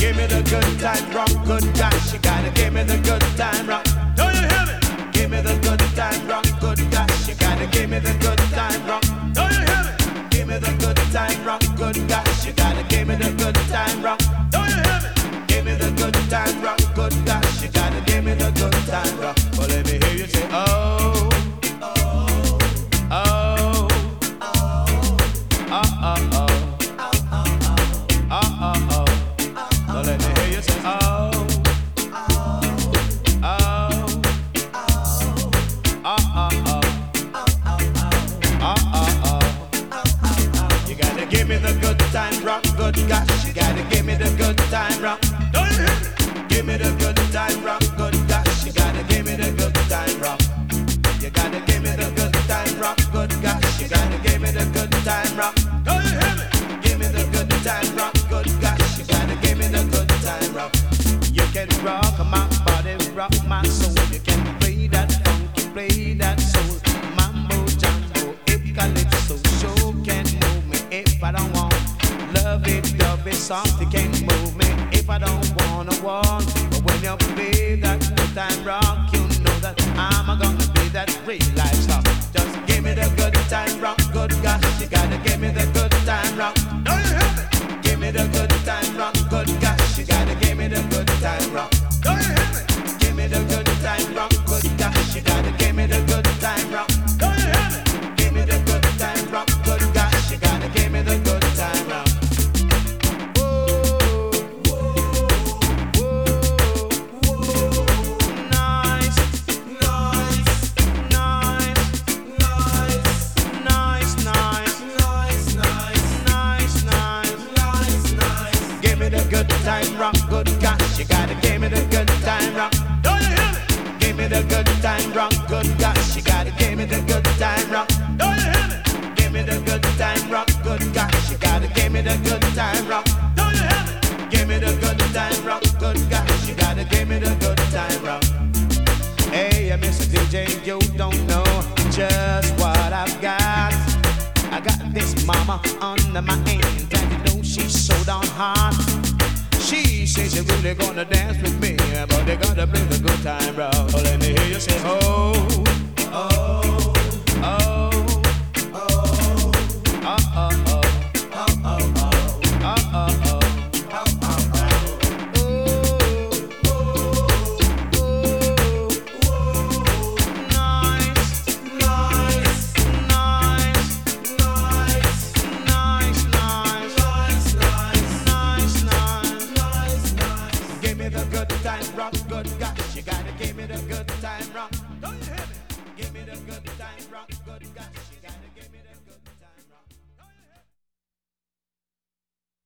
Give me the good time rock, good gosh, you gotta give me the good time rock. Do you hear me? Give me the good time rock, good gosh, you gotta give me the good time rock. Do you hear me? Give me the good time rock, good gosh, you gotta give me the good time rock. Do you hear me? Give me the good time rock, good gosh, you gotta give me the good time rock. Well, let me hear you say, oh, oh, oh, oh, oh, oh, oh, oh. So let me hear you say, oh, oh, oh, oh. You gotta give me the good time rock, good gosh. You gotta give me the good time rock. Don't you hear me? Give me the good time rock, good gosh. You gotta give me the good time rock. You gotta give me the good time rock, good gosh. You gotta give me the good time rock. Don't you hear me? Give me the good time rock, good gosh. You gotta give me the good time rock. You can rock my body, rock my soul. You can play that funky, play that soul. Mambo, jambo, it calypso. Show can move me if I don't want. Love it, love it, something can move me if I don't wanna want. But when you play that good time rock, you know that I'm gonna be that real life star. Just give me the good time rock, good gosh. You gotta give me the good time rock. Do you hear me? Give me the good time rock, good gosh. You gotta give me the good time rock. Do you hear me? Give me the good time rock, good gosh. You gotta give me the good time rock. Do you hear me? Give me the good time rock, good gosh. You gotta give me the good time rock. Time rock, good gosh, you gotta give me the good time rock. Do you hear me? Give me the good time rock, good gosh, you gotta give me the good time rock. Do you hear me? Give me the good time rock, good gosh, you gotta give me the good time rock. Do you hear me? Give me the good time rock, good gosh, you gotta give me the good time rock. Hey, Mr. DJ, you don't know just what I've got. I got this mama under my hand, and you know she's so darn hot. She says she's really gonna dance with me, but they gotta play the good time rock. Oh, let me hear you say, oh, oh, oh, oh, oh, oh, oh, oh, rock, good gosh, you gotta give me the good time rock. Don't you hear me? Give me the good time rock.